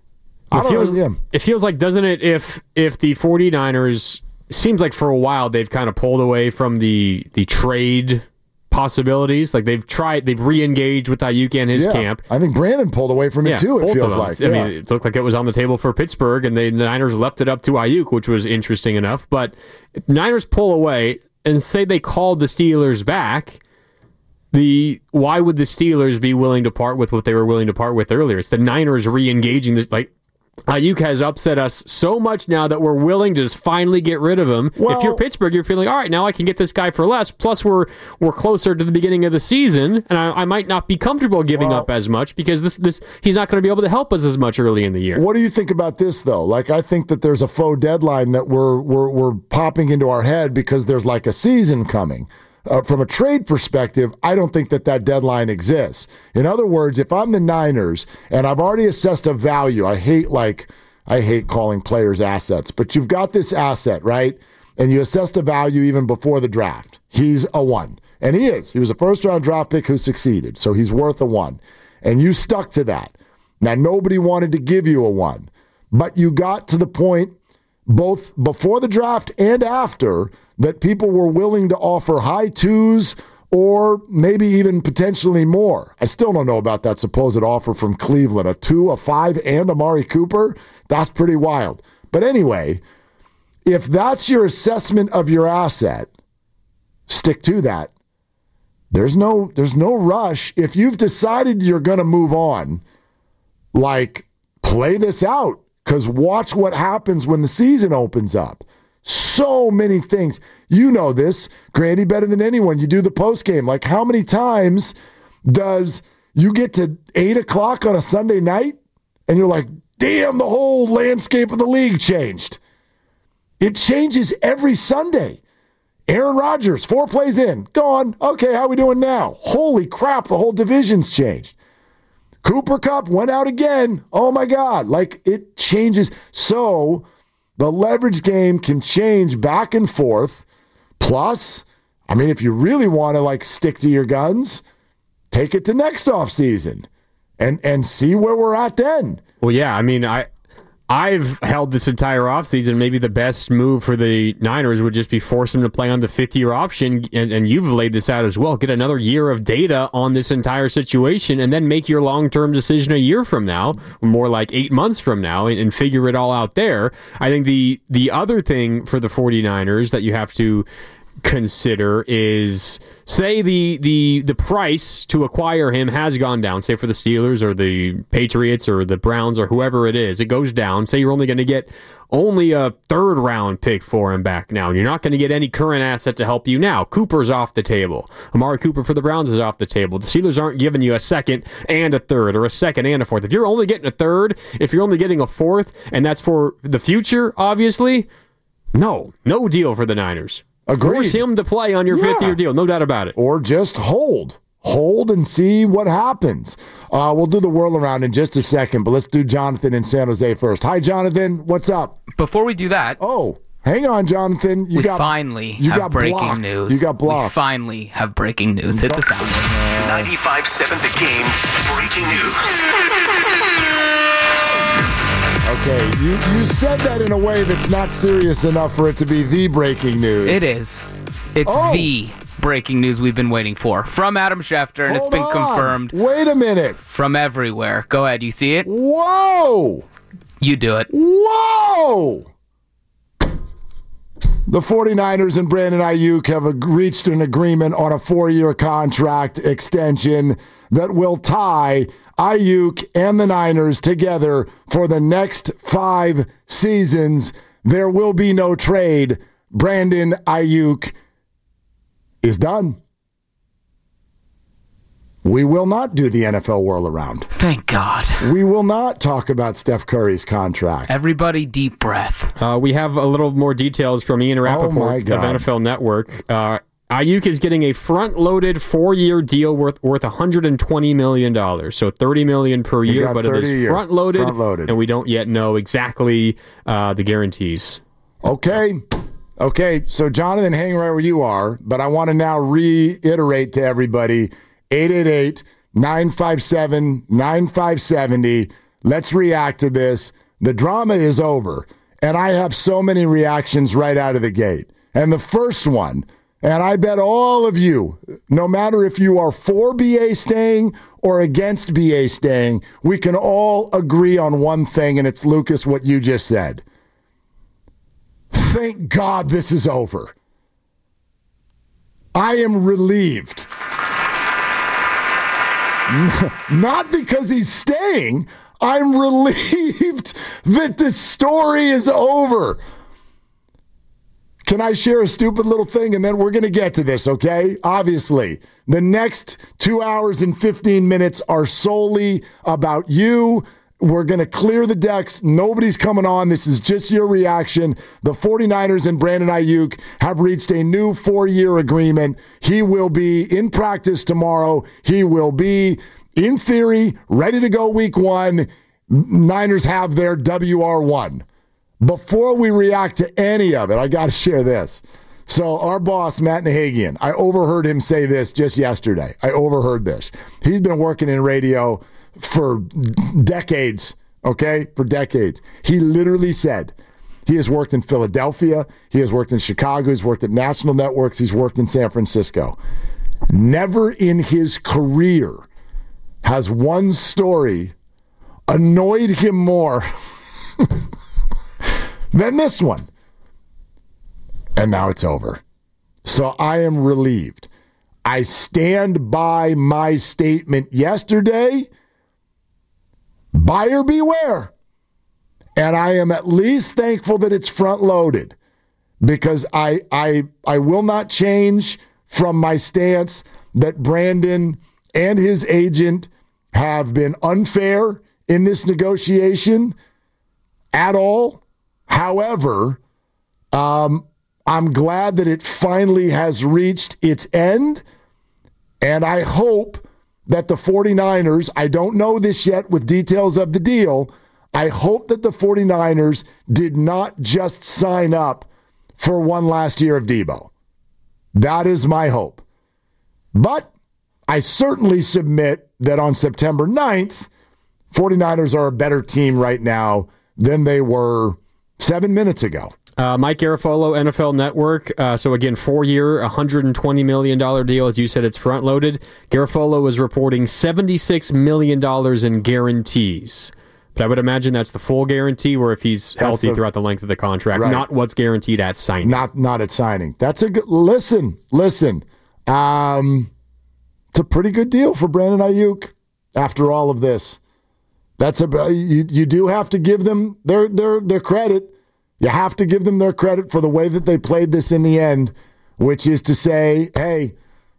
It feels like, doesn't it, if the 49ers, seems like for a while they've kind of pulled away from the trade possibilities. Like they've re-engaged with Ayuk and his camp. I think Brandon pulled away from it too, it feels like. I mean, it looked like it was on the table for Pittsburgh, and the Niners left it up to Ayuk, which was interesting enough. But if Niners pull away and say they called the Steelers back, why would the Steelers be willing to part with what they were willing to part with earlier? It's the Niners re-engaging this, like, Ayuk has upset us so much now that we're willing to just finally get rid of him. Well, if you're Pittsburgh, you're feeling, all right, now I can get this guy for less. Plus, we're closer to the beginning of the season, and I might not be comfortable giving up as much because this he's not going to be able to help us as much early in the year. What do you think about this, though? Like, I think that there's a faux deadline that we're popping into our head because there's like a season coming. From a trade perspective, I don't think that deadline exists. In other words, if I'm the Niners and I've already assessed a value, I hate calling players assets, but you've got this asset, right? And you assessed a value even before the draft. He's a 1. And he is. He was a first-round draft pick who succeeded, so he's worth a 1. And you stuck to that. Now, nobody wanted to give you a 1, but you got to the point both before the draft and after that people were willing to offer high 2s or maybe even potentially more. I still don't know about that supposed offer from Cleveland, a 2, a 5, and Amari Cooper. That's pretty wild. But anyway, if that's your assessment of your asset, stick to that. There's no rush. If you've decided you're going to move on, like, play this out, because watch what happens when the season opens up. So many things. You know this, Grandy, better than anyone. You do the post game. Like, how many times does you get to 8 o'clock on a Sunday night and you're like, damn, the whole landscape of the league changed. It changes every Sunday. Aaron Rodgers, 4 plays in, gone. Okay, how we doing now? Holy crap, the whole division's changed. Cooper Kupp went out again. Oh, my God. Like, it changes. So the leverage game can change back and forth. Plus, I mean, if you really want to, like, stick to your guns, take it to next offseason and see where we're at then. Well, yeah, I mean, I've held this entire offseason. Maybe the best move for the Niners would just be force them to play on the 5th-year option, and you've laid this out as well. Get another year of data on this entire situation, and then make your long-term decision a year from now, more like 8 months from now, and figure it all out there. I think the other thing for the 49ers that you have to consider is, say the price to acquire him has gone down, say for the Steelers or the Patriots or the Browns or whoever it is, it goes down. Say you're only going to get only a 3rd round pick for him back now, and you're not going to get any current asset to help you now. Cooper's off the table. Amari Cooper for the Browns is off the table. The Steelers aren't giving you a 2nd and a 3rd, or a 2nd and a 4th. If you're only getting a 3rd, if you're only getting a 4th, and that's for the future, obviously, no deal for the Niners. Agreed. Force him to play on your 5th-year deal, no doubt about it. Or just hold and see what happens. We'll do the whirl around in just a second, but let's do Jonathan in San Jose first. Hi, Jonathan. What's up? Before we do that... Oh, hang on, Jonathan. We finally have breaking news. You got blocked. We finally have breaking news. Hit the sound. 95.7 The Game. Breaking news. Okay, you said that in a way that's not serious enough for it to be the breaking news. It is. It's the breaking news we've been waiting for. From Adam Schefter, and it's been confirmed. Wait a minute. From everywhere. Go ahead, you see it? Whoa! You do it. Whoa! The 49ers and Brandon Ayuk have reached an agreement on a 4-year contract extension that will tie Ayuk and the Niners together for the next 5 seasons. There will be no trade. Brandon Ayuk is done. We will not do the NFL whirl around. Thank God. We will not talk about Steph Curry's contract. Everybody deep breath. We have a little more details from Ian Rappaport of NFL Network. Ayuk is getting a front-loaded 4-year deal worth $120 million, so $30 million per year, but it is front-loaded, and we don't yet know exactly the guarantees. Okay, so Jonathan, hang right where you are, but I want to now reiterate to everybody, 888-957-9570. Let's react to this. The drama is over, and I have so many reactions right out of the gate. And the first one, and I bet all of you, no matter if you are for BA staying or against BA staying, we can all agree on one thing, and it's, Lucas, what you just said. Thank God this is over. I am relieved. Not because he's staying. I'm relieved that the story is over. Can I share a stupid little thing? And then we're going to get to this, okay? Obviously, the next 2 hours and 15 minutes are solely about you. We're going to clear the decks. Nobody's coming on. This is just your reaction. The 49ers and Brandon Ayuk have reached a new 4-year agreement. He will be in practice tomorrow. He will be, in theory, ready to go week 1. Niners have their WR1. Before we react to any of it, I got to share this. So our boss, Matt Nahagian, I overheard him say this just yesterday. I overheard this. He's been working in radio for decades, okay? For decades. He literally said he has worked in Philadelphia, he has worked in Chicago, he's worked at national networks, he's worked in San Francisco. Never in his career has one story annoyed him more than this one. And now it's over. So I am relieved. I stand by my statement yesterday. Buyer beware. And I am at least thankful that it's front-loaded because I will not change from my stance that Brandon and his agent have been unfair in this negotiation at all. However, I'm glad that it finally has reached its end, and I hope that the 49ers, I don't know this yet with details of the deal, I hope that the 49ers did not just sign up for one last year of Debo. That is my hope. But I certainly submit that on September 9th, 49ers are a better team right now than they were 7 minutes ago. Mike Garafolo, NFL Network. So again, 4-year, $120 million deal. As you said, it's front-loaded. Garafolo is reporting $76 million in guarantees. But I would imagine that's the full guarantee, where if he's healthy throughout the length of the contract, right. Not what's guaranteed at signing. Not at signing. That's a good listen. It's a pretty good deal for Brandon Ayuk after all of this. That's you do have to give them their credit. You have to give them their credit for the way that they played this in the end, which is to say, hey,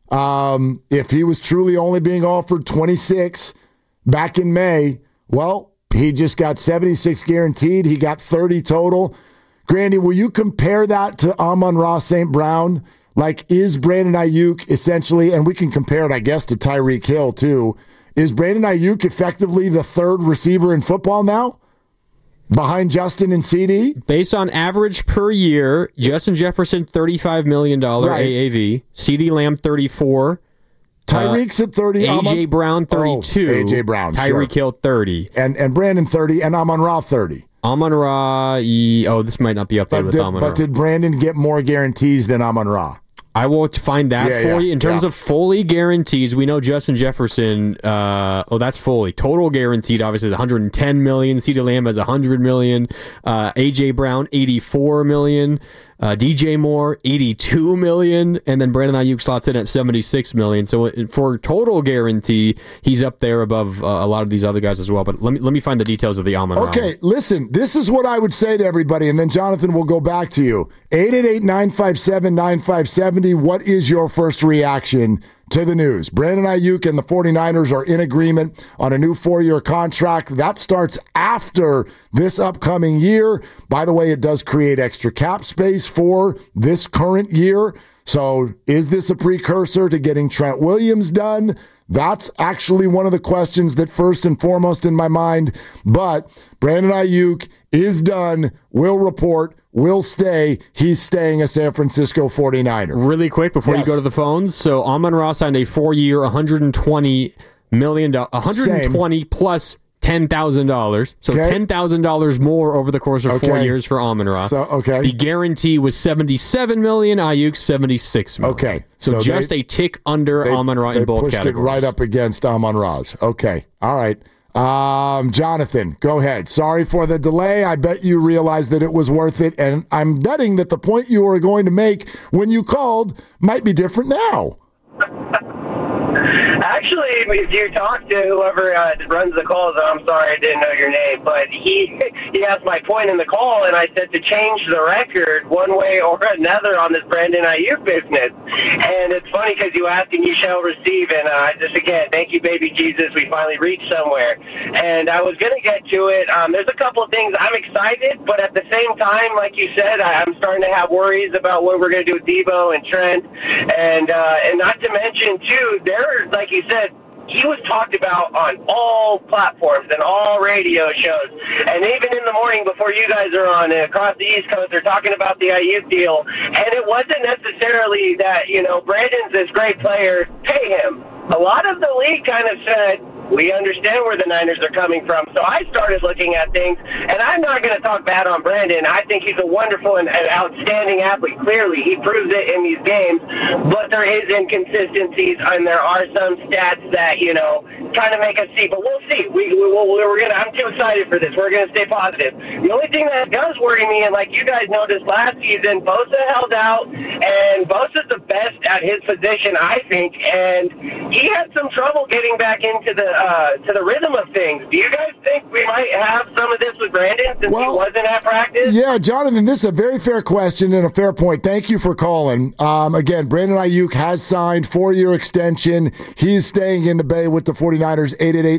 if he was truly only being offered 26 back in May, well, he just got 76 guaranteed. He got 30 total. Grandy, will you compare that to Amon-Ra St. Brown? Like, is Brandon Ayuk essentially, and we can compare it, I guess, to Tyreek Hill too, is Brandon Ayuk effectively the third receiver in football now? Behind Justin and CD? Based on average per year, Justin Jefferson, $35 million AAV. CD Lamb, $34. Tyreek's at 30. A.J. Brown, 32. A.J. Brown, Tyreek Hill, 30. And Brandon, 30. And Amon-Ra, 30. Amon-Ra, this might not be up there with Amon-Ra. But did Brandon get more guarantees than Amon-Ra? I will find that for you. In terms of fully guarantees, we know Justin Jefferson, that's fully. Total guaranteed, obviously, is $110 million. CeeDee Lamb has $100 million. A.J. Brown, $84 million. DJ Moore, $82 million. And then Brandon Ayuk slots in at $76 million. So for total guarantee, he's up there above a lot of these other guys as well. But let me find the details of the Amon-Ra. Okay, listen, this is what I would say to everybody, and then Jonathan will go back to you. 888-957-9570, what is your first reaction to the news? Brandon Ayuk and the 49ers are in agreement on a new 4-year contract. That starts after this upcoming year. By the way, it does create extra cap space for this current year. So is this a precursor to getting Trent Williams done? That's actually one of the questions that first and foremost in my mind. But Brandon Ayuk is done, will report, will stay. He's staying a San Francisco 49er. Really quick before you go to the phones. So Amon-Ra signed a 4-year, $120 million, $120 plus $10,000. So $10,000 more over the course of 4 years for Amon-Ra. The guarantee was $77 million. Ayuk $76 million. Okay. So just a tick under Amon-Ra in both categories. They pushed it right up against Amon-Ra's. Okay. All right. Jonathan, go ahead. Sorry for the delay. I bet you realized that it was worth it, and I'm betting that the point you were going to make when you called might be different now. Actually, if you talk to whoever runs the calls, I'm sorry I didn't know your name, but he asked my point in the call, and I said to change the record one way or another on this Brandon Ayuk business. And it's funny because you ask and you shall receive, and just again, thank you, baby Jesus. We finally reached somewhere. And I was going to get to it. There's a couple of things. I'm excited, but at the same time, like you said, I'm starting to have worries about what we're going to do with Debo and Trent. And not to mention, too, like you said, he was talked about on all platforms and all radio shows. And even in the morning before you guys are on across the East Coast, they're talking about the Ayuk deal. And it wasn't necessarily that, Brandon's this great player, pay him. A lot of the league kind of said, we understand where the Niners are coming from. So I started looking at things, and I'm not going to talk bad on Brandon. I think he's a wonderful and outstanding athlete. Clearly, he proves it in these games, but there is inconsistencies, and there are some stats that, kind of make us see. But we'll see. I'm too excited for this. We're going to stay positive. The only thing that does worry me, and like you guys noticed last season, Bosa held out, and Bosa's the best at his position, I think, and he had some trouble getting back into the rhythm of things. Do you guys think we might have some of this with Brandon since he wasn't at practice? Yeah, Jonathan, this is a very fair question and a fair point. Thank you for calling. Again, Brandon Ayuk has signed 4-year extension. He's staying in the Bay with the 49ers,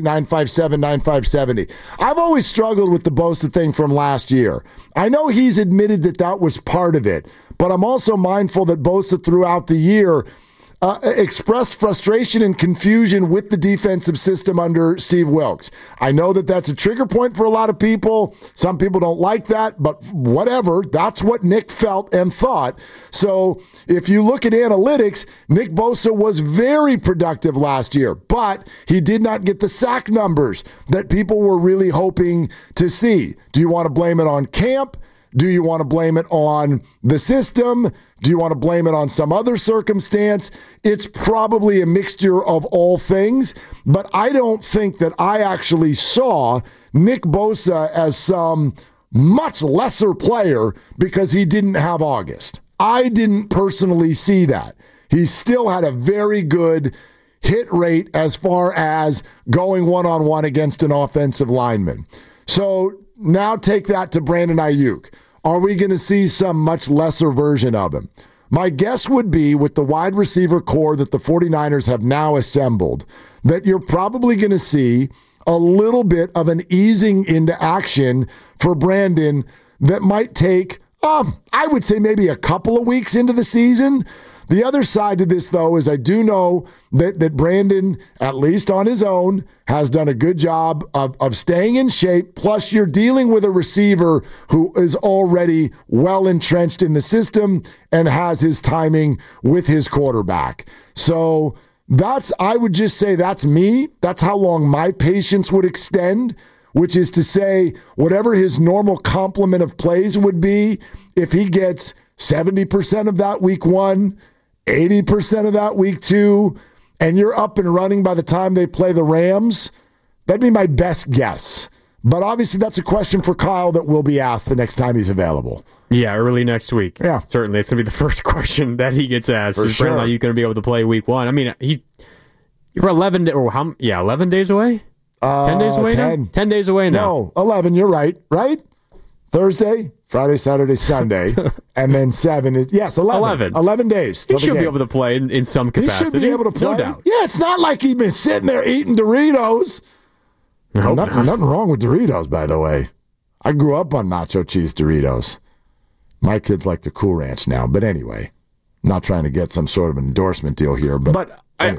888-957-9570. I've always struggled with the Bosa thing from last year. I know he's admitted that was part of it, but I'm also mindful that Bosa throughout the year expressed frustration and confusion with the defensive system under Steve Wilks. I know that's a trigger point for a lot of people. Some people don't like that, but whatever. That's what Nick felt and thought. So if you look at analytics, Nick Bosa was very productive last year, but he did not get the sack numbers that people were really hoping to see. Do you want to blame it on camp? Do you want to blame it on the system? Do you want to blame it on some other circumstance? It's probably a mixture of all things, but I don't think that I actually saw Nick Bosa as some much lesser player because he didn't have August. I didn't personally see that. He still had a very good hit rate as far as going one-on-one against an offensive lineman. So now take that to Brandon Ayuk. Are we going to see some much lesser version of him? My guess would be with the wide receiver core that the 49ers have now assembled, that you're probably going to see a little bit of an easing into action for Brandon that might take, I would say maybe a couple of weeks into the season. The other side to this, though, is I do know that Brandon, at least on his own, has done a good job of staying in shape. Plus, you're dealing with a receiver who is already well entrenched in the system and has his timing with his quarterback. So I would just say that's me. That's how long my patience would extend, which is to say whatever his normal complement of plays would be, if he gets 70% of that week 1, 80% of that week 2, and you're up and running by the time they play the Rams, that'd be my best guess. But obviously that's a question for Kyle that will be asked the next time he's available. Yeah, early next week. Yeah. Certainly. It's going to be the first question that he gets asked. For sure. Are you going to be able to play week 1? I mean, you're 11 days away? 10 days away 10. now? 10 days away now. No, 11. You're right? Thursday, Friday, Saturday, Sunday, and then 7 is, yes, 11. 11 days. He should be able to play in some capacity. He should be able to play. No doubt. Yeah, it's not like he's been sitting there eating Doritos. Nothing wrong with Doritos, by the way. I grew up on nacho cheese Doritos. My kids like the Cool Ranch now, but anyway, not trying to get some sort of endorsement deal here. But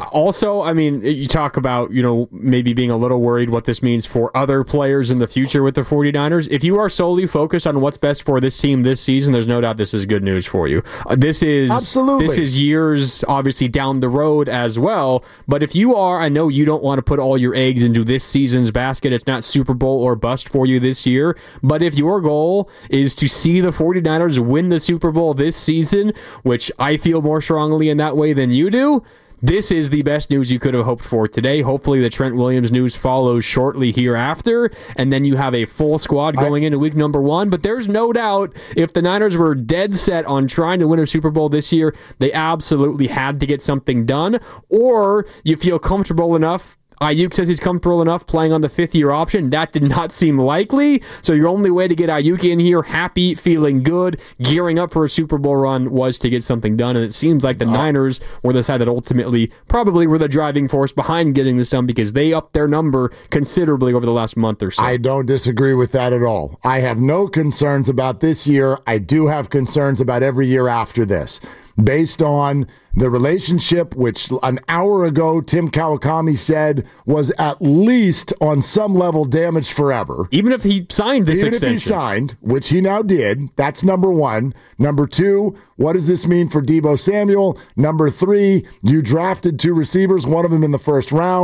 you talk about, maybe being a little worried what this means for other players in the future with the 49ers. If you are solely focused on what's best for this team this season, there's no doubt this is good news for you. This is years, obviously, down the road as well. But if you are, I know you don't want to put all your eggs into this season's basket. It's not Super Bowl or bust for you this year. But if your goal is to see the 49ers win the Super Bowl this season, which I feel more strongly in that way than you do, this is the best news you could have hoped for today. Hopefully the Trent Williams news follows shortly hereafter, and then you have a full squad going into week number 1. But there's no doubt if the Niners were dead set on trying to win a Super Bowl this year, they absolutely had to get something done. Or you feel comfortable enough. Ayuk says he's comfortable enough playing on the 5th-year option. That did not seem likely. So your only way to get Ayuk in here, happy, feeling good, gearing up for a Super Bowl run, was to get something done. And it seems like the Niners were the side that ultimately probably were the driving force behind getting this done because they upped their number considerably over the last month or so. I don't disagree with that at all. I have no concerns about this year. I do have concerns about every year after this. Based on the relationship, which an hour ago Tim Kawakami said was at least on some level damaged forever. Even if he signed this extension. Even if he signed, which he now did, that's number 1. Number 2, what does this mean for Deebo Samuel? Number 3, you drafted 2 receivers, one of them in the first round.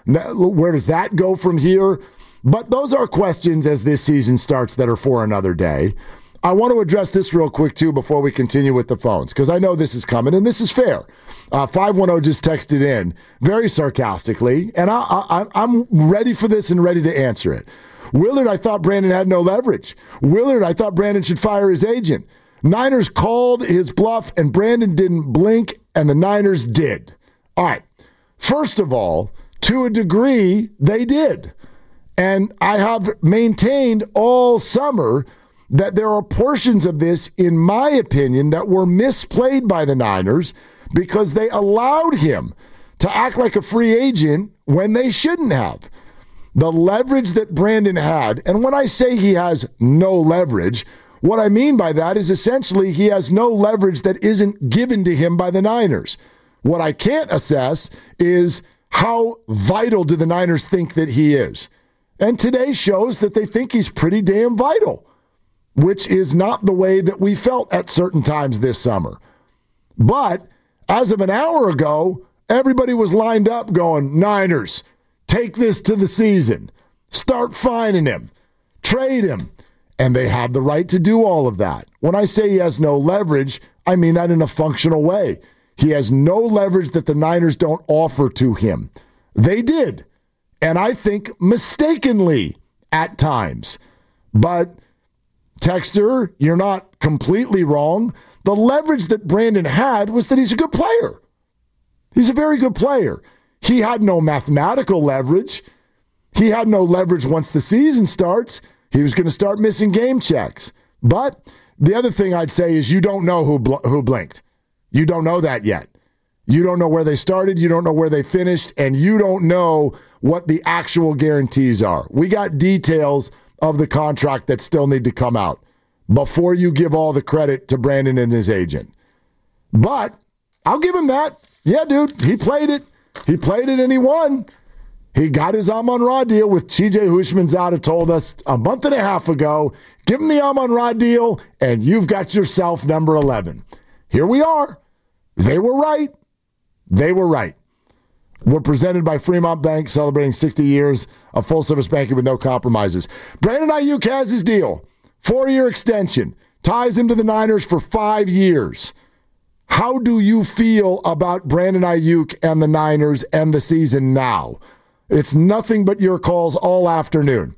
Where does that go from here? But those are questions as this season starts that are for another day. I want to address this real quick, too, before we continue with the phones, because I know this is coming, and this is fair. 510 just texted in very sarcastically, and I'm ready for this and ready to answer it. Willard, I thought Brandon had no leverage. Willard, I thought Brandon should fire his agent. Niners called his bluff, and Brandon didn't blink, and the Niners did. All right. First of all, to a degree, they did. And I have maintained all summer that there are portions of this, in my opinion, that were misplayed by the Niners because they allowed him to act like a free agent when they shouldn't have. The leverage that Brandon had, and when I say he has no leverage, what I mean by that is essentially he has no leverage that isn't given to him by the Niners. What I can't assess is how vital do the Niners think that he is. And today shows that they think he's pretty damn vital, which is not the way that we felt at certain times this summer. But as of an hour ago, everybody was lined up going, Niners, take this to the season. Start fining him. Trade him. And they had the right to do all of that. When I say he has no leverage, I mean that in a functional way. He has no leverage that the Niners don't offer to him. They did. And I think mistakenly at times. But, Texter, you're not completely wrong. The leverage that Brandon had was that he's a good player. He's a very good player. He had no mathematical leverage. He had no leverage once the season starts. He was going to start missing game checks. But the other thing I'd say is you don't know who blinked. You don't know that yet. You don't know where they started. You don't know where they finished. And you don't know what the actual guarantees are. We got details of the contract that still need to come out before you give all the credit to Brandon and his agent. But I'll give him that. Yeah, dude, he played it. He played it and he won. He got his Amon-Ra deal, with TJ Hushmanzada told us a month and a half ago. Give him the Amon-Ra deal, and you've got yourself number 11. Here we are. They were right. They were right. We're presented by Fremont Bank, celebrating 60 years of full-service banking with no compromises. Brandon Ayuk has his deal. 4-year extension. Ties him to the Niners for 5 years. How do you feel about Brandon Ayuk and the Niners and the season now? It's nothing but your calls all afternoon.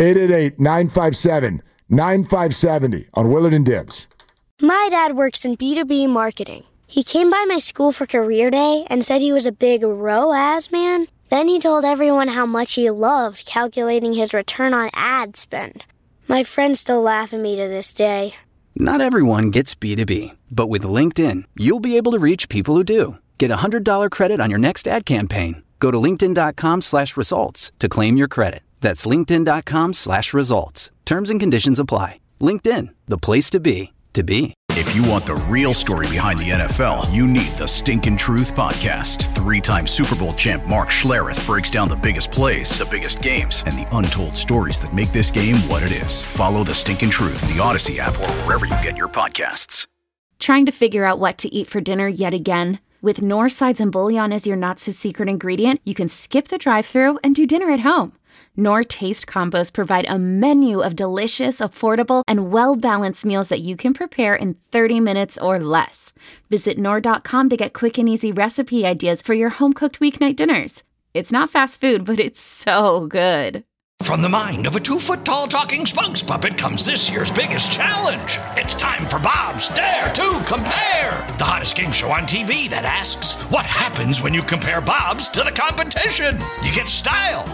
888-957-9570 on Willard and Dibs. My dad works in B2B marketing. He came by my school for career day and said he was a big ROAS man. Then he told everyone how much he loved calculating his return on ad spend. My friends still laugh at me to this day. Not everyone gets B2B, but with LinkedIn, you'll be able to reach people who do. Get a $100 credit on your next ad campaign. Go to linkedin.com/results to claim your credit. That's linkedin.com/results. Terms and conditions apply. LinkedIn, the place to be, to be. If you want the real story behind the NFL, you need the Stinkin' Truth Podcast. 3-time Super Bowl champ Mark Schlereth breaks down the biggest plays, the biggest games, and the untold stories that make this game what it is. Follow the Stinkin' Truth in the Odyssey app or wherever you get your podcasts. Trying to figure out what to eat for dinner yet again? With Knorr sides and bouillon as your not-so-secret ingredient, you can skip the drive-thru and do dinner at home. Knorr Taste Combos provide a menu of delicious, affordable, and well-balanced meals that you can prepare in 30 minutes or less. Visit Knorr.com to get quick and easy recipe ideas for your home-cooked weeknight dinners. It's not fast food, but it's so good. From the mind of a 2-foot-tall talking spokes puppet comes this year's biggest challenge. It's time for Bob's Dare to Compare, the hottest game show on TV that asks, what happens when you compare Bob's to the competition? You get style.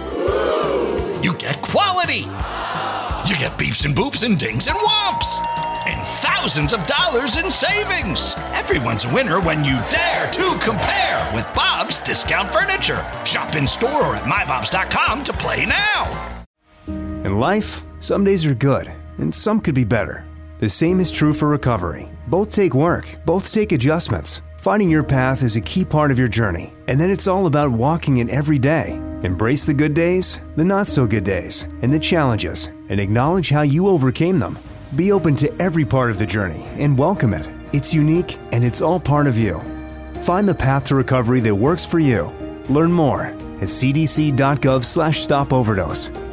You get quality. You get beeps and boops and dings and whomps. And thousands of dollars in savings. Everyone's a winner when you dare to compare with Bob's Discount Furniture. Shop in store or at mybobs.com to play now. In life, some days are good, and some could be better. The same is true for recovery. Both take work, both take adjustments. Finding your path is a key part of your journey, and then it's all about walking it every day. Embrace the good days, the not-so-good days, and the challenges, and acknowledge how you overcame them. Be open to every part of the journey and welcome it. It's unique, and it's all part of you. Find the path to recovery that works for you. Learn more at cdc.gov/stopoverdose.